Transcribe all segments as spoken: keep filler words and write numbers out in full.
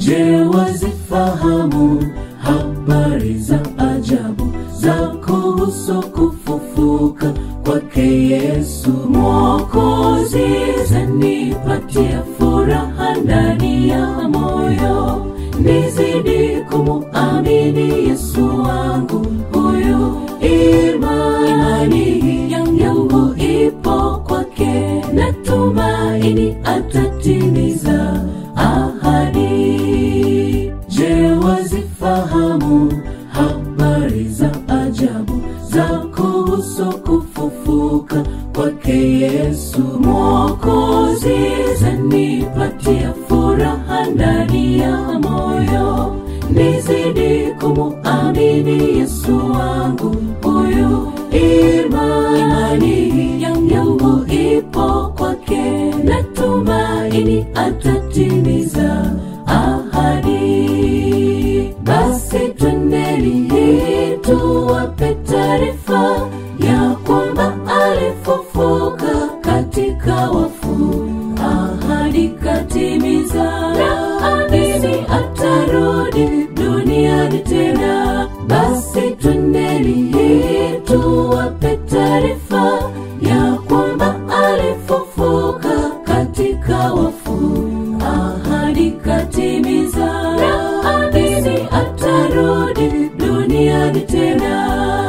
Je, wazifahamu habari za ajabu za kuhusu kufufuka kwake Yesu Mwokozi? Zanipatia furaha ndani ya moyo, nizidi kumuamini Yesu wangu huyu. Imani yangu ipo kwake, natumaini atatimiza ahadi. Je, wazifahamu habari za ajabu za kuhusu kufufuka kwake Yesu Mwokozi? Zanipatia furaha ndani ya moyo, nizidi kumuamini Yesu wangu huyu. Imani yangu ipo kwake, natumaini atatimiza ahadi. Basi twendeni tuwape taarifa ya kwamba alifufuka katika wafu, ahadi katimiza, naamini atarudi duniani tena. Basi twendeni tuwape taarifa ya kwamba alifufuka katika wafu, ahadi katimiza, naamini atarudi duniani tena.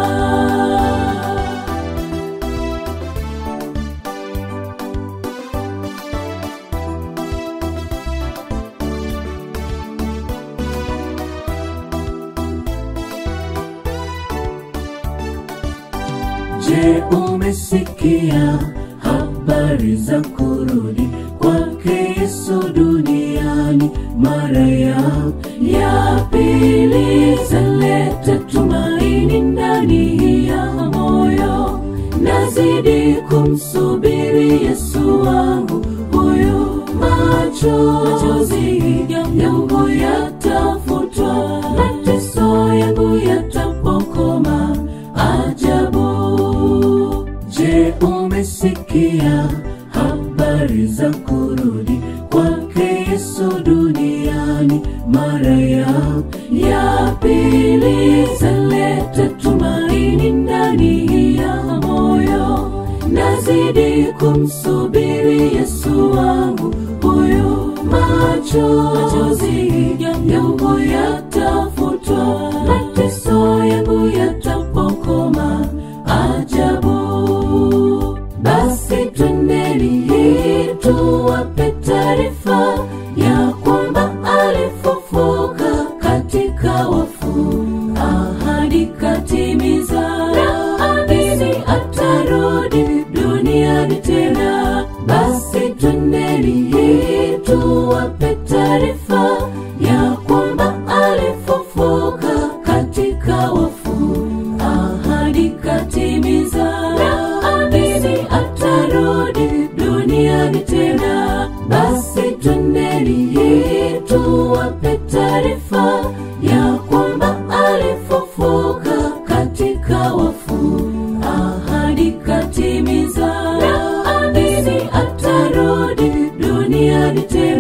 Je, umesikia habari za kurudi kwake Yesu duniani mara ya ya pili? Zaleta tumaini ndani ya moyo, nazidi kumsubiri Yesu wangu huyu. Machozi yangu yatafutwa, mateso yangu yatapokoma ajabu. Je, umesikia habari za kurudi kwake Yesu duniani mara ya ya pili? Zaleta tumaini ndani ya moyo, nazidi kumsubiri Yesu wangu huyu. Machozi yangu yatafutwa, mateso yangu yatapokoma ajabu. Basi twendeni tuwape taarifa ya kwamba alifufuka katika wafu, ahadi katimiza, naamini atarudi duniani tena. Basi twendeni tuwape taarifa ya kwamba alifufuka katika wafu, ahadi katimiza, naamini atarudi duniani tena. Basi twendeni tuwape taarifa ya kwamba alifufuka katika wafu, ahadi katimiza, naamini atarudi duniani tena.